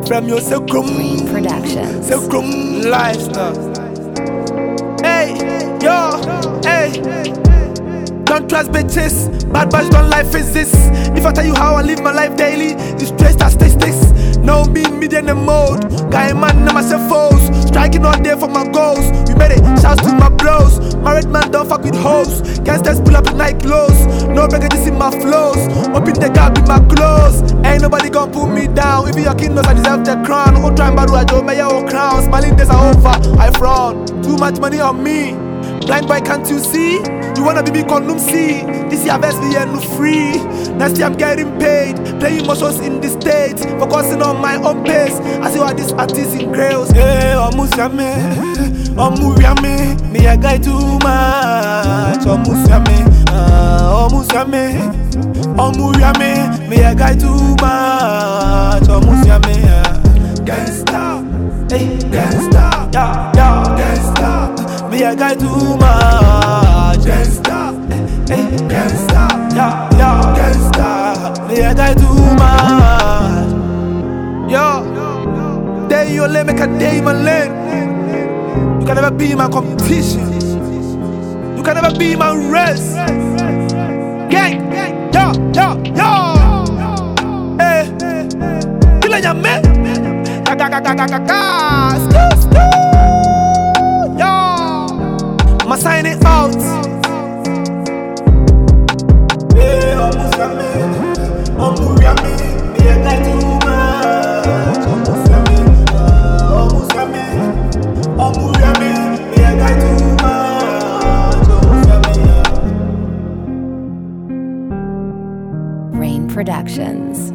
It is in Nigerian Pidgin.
From your Silkroom Productions. Silkroom lifestyle. Hey, yo, hey. Don't trust bitches, bad boys don't life is this. If I tell you how I live my life daily, it's straight as this. No media in the mode. Guy man, I'm myself foes. Striking all day for my goals. We made it, shouts to my bros. Married man don't fuck with hoes. Gangsters pull up in night clothes. No beverages in my flows. Open the gap in my clothes. Ain't nobody gon' pull me down. If your king knows I deserve the crown. Who try and battle, I don't make your crown. Smiling days are over, I frown. Too much money on me. Blind boy, can't you see? You wanna be big on see? This year best be no free. Next year I'm getting paid. Playing more shows in the States. Focusing on my own pace. I see what these artists in grails. Hey, almost yame. Almost yame. Me a guy too much. Almost yame. Almost yame. Almost yame. Me a guy too much. Almost yame. Gangsta. Hey, gangsta. Yeah, yeah, gangsta. Me a guy too much. Gangsta, hey, gangsta, yeah, yeah, gangsta. Me a guy too much. Yo, day your lane, make a day my lane. You can never be my competition. You can never be my race. Gang, yo, yo, yo. Hey, kill ya man. I'ma sign it out. Yeah, almost got me. Almost got me. Me a guy too much. Almost got me. Almost got me. Almost got me. Me a guy too much. Almost got me. Rain Productions.